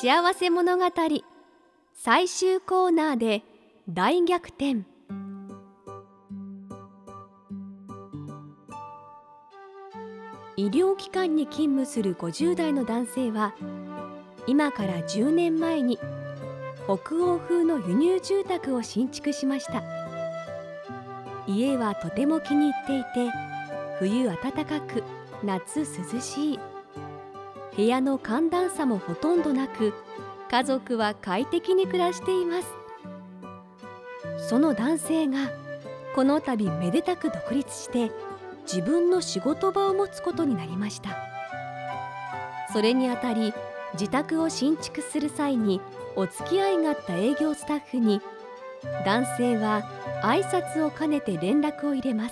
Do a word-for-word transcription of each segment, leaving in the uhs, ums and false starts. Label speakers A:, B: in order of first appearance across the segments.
A: 幸せ物語最終コーナーで大逆転。医療機関に勤務するごじゅう代の男性は、今からじゅうねんまえに北欧風の輸入住宅を新築しました。家はとても気に入っていて、冬暖かく夏涼しい。部屋の寒暖差もほとんどなく、家族は快適に暮らしています。その男性がこの度めでたく独立して自分の仕事場を持つことになりました。それにあたり、自宅を新築する際にお付き合いがあった営業スタッフに、男性は挨拶を兼ねて連絡を入れます。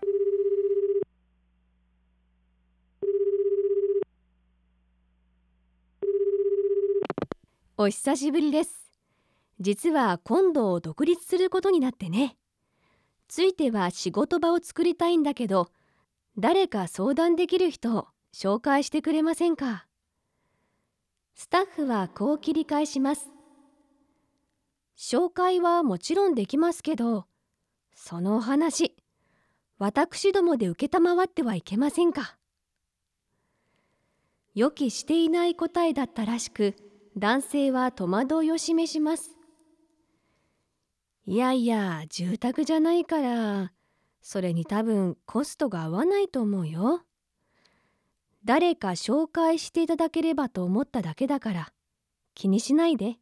A: お久しぶりです。実は今度独立することになってね。ついては仕事場を作りたいんだけど、誰か相談できる人を紹介してくれませんか。スタッフはこう切り返します。紹介はもちろんできますけど、そのお話、私どもで承ってはいけませんか。予期していない答えだったらしく、男性は戸惑いを示します。いやいや、住宅じゃないから、それに多分コストが合わないと思うよ。誰か紹介していただければと思っただけだから、気にしないで。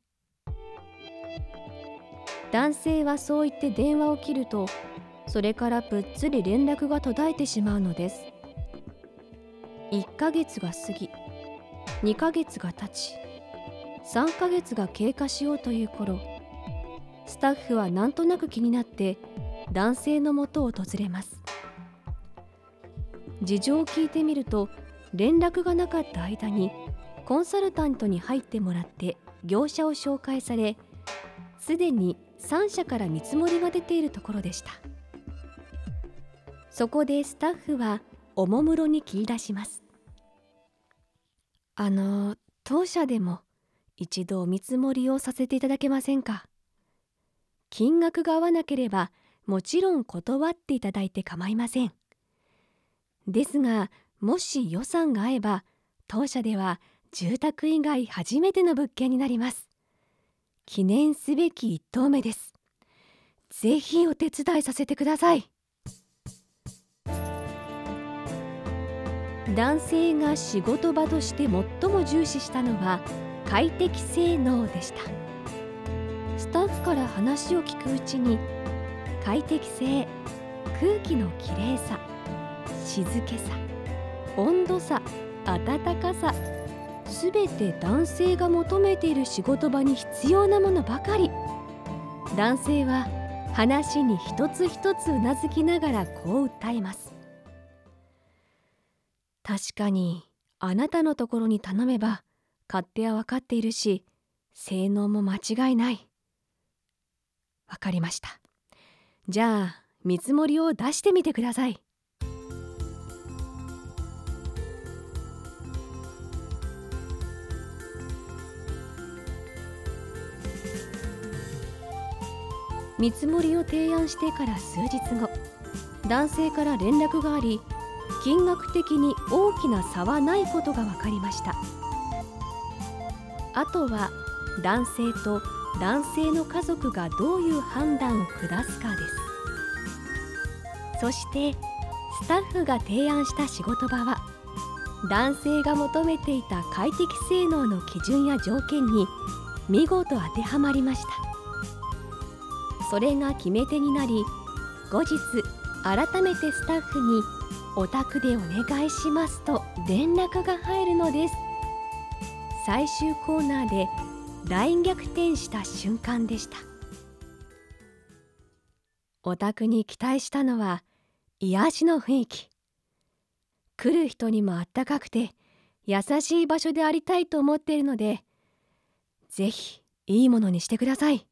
A: 男性はそう言って電話を切ると、それからぷっつり連絡が途絶えてしまうのです。いっかげつが過ぎ、にかげつが経ち、さんかげつが経過しようという頃、スタッフはなんとなく気になって男性のもとを訪れます。事情を聞いてみると、連絡がなかった間にコンサルタントに入ってもらって業者を紹介され、すでにさんしゃから見積もりが出ているところでした。そこでスタッフはおもむろに切り出します。あの、当社でも一度見積もりをさせていただけませんか。金額が合わなければもちろん断っていただいて構いません。ですが、もし予算が合えば、当社では住宅以外初めての物件になります。記念すべき一棟目です。ぜひお手伝いさせてください。男性が仕事場として最も重視したのは快適性能でした。スタッフから話を聞くうちに、快適性、空気のきれいさ、静けさ、温度差、暖かさ、すべて男性が求めている仕事場に必要なものばかり。男性は話に一つ一つうなずきながらこう訴えます。確かにあなたのところに頼めば勝手は分かっているし、性能も間違いない。わかりました。じゃあ見積もりを出してみてください。見積もりを提案してから数日後、男性から連絡があり、金額的に大きな差はないことが分かりました。あとは男性と男性の家族がどういう判断を下すかです。そしてスタッフが提案した仕事場は、男性が求めていた快適性能の基準や条件に見事当てはまりました。それが決め手になり、後日改めてスタッフにお宅でお願いしますと連絡が入るのです。最終コーナーで大逆転した瞬間でした。お宅に期待したのは癒しの雰囲気。来る人にもあったかくて優しい場所でありたいと思っているので、ぜひいいものにしてください。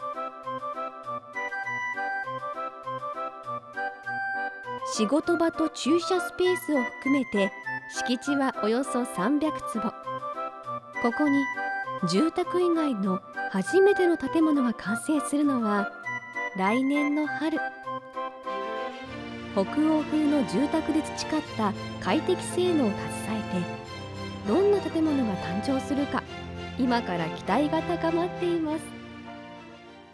A: 仕事場と駐車スペースを含めて敷地はおよそさんびゃくつぼ。ここに住宅以外の初めての建物が完成するのは来年の春。北欧風の住宅で培った快適性能を携えて、どんな建物が誕生するか今から期待が高まっています。